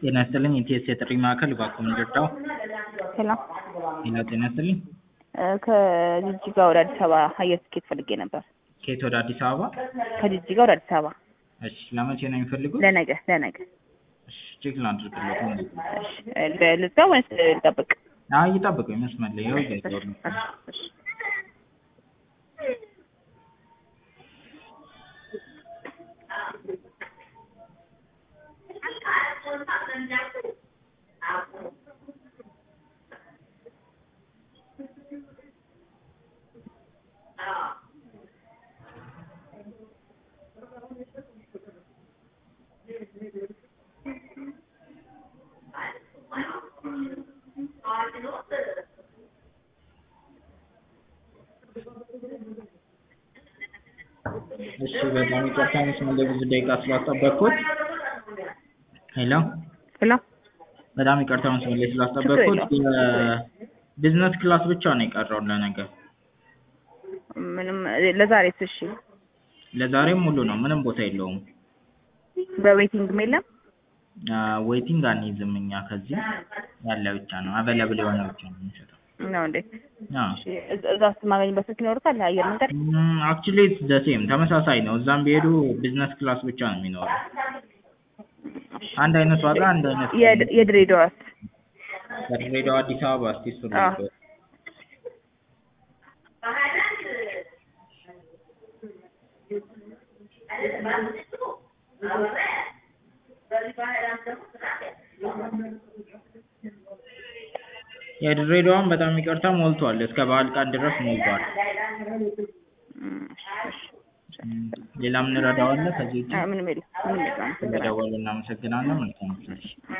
ጤና ይስጥልኝ የኢቲኤስ የጥሪ ማዕከል እባክዎ ምንድነው? ሰላም ሄሎ ጤና ይስጥልኝ። ከጅጅጋ ወደ አዲስ አበባ አየር ትኬት ፈልጌ ነበር። ከየት ወደ አዲስ አበባ? ከጅጅጋ ወደ አዲስ አበባ። እሺ ለመቼ ነው የሚፈልጉት? ለነገ። እሺ ቼክ ላድርግልዎት። እሺ ልዝጋ ወይስ ልጠብቅ? አይ ይጠብቁኝ መስመር ላይ ይኸው እያየሁ ነው። እሺ እሺ በጣም ይቅርታ መስመር ላይ ብዙ ደቂቃ ስላስጠበቅኩት። ሄሎ በጣም ይቅርታ መስመር ላይ ስላስጠበቅኩት። ቢዝነስ ክላስ ብቻ ነው የቀረው ለነገ። ምንም ለዛሬስ? እሺ ለዛሬም ሙሉ ነው፣ ምንም ቦታ የለውም። በዌቲንግም የለም? ዌቲንግ አንይዝም እኛ ከዚህ ያለ ብቻ ነው አቬለብል የሆነ ብቻ ነው የምንሰጠው። ነው እንዴ? አዎ እሺ እዛስ ማገኝበት ስልክ ይኖርካል? አየር መንገድ አክቹሊ ኢትስ ዘ ሴም ተመሳሳይ ነው። እዛም ቢሄዱ ቢዝነስ ክላስ ብቻ ነው የሚኖረው። አንድ አይነት ዋጋ አንድ አይነት የድሬዳዋስ? ከድሬዳዋ አዲስ አበባ እስኪ እሱን ልንገርህ። የድሬዳዋን በጣም ይቅርታ ሞልቷል። እስከ በዓል ቀን ድረስ ሞልቷል። ሌላ ምን እረዳዋለሁ ከዚህ ውጪ? ምንም የለም። ስለደወሉ እናመሰግናለን። መልካም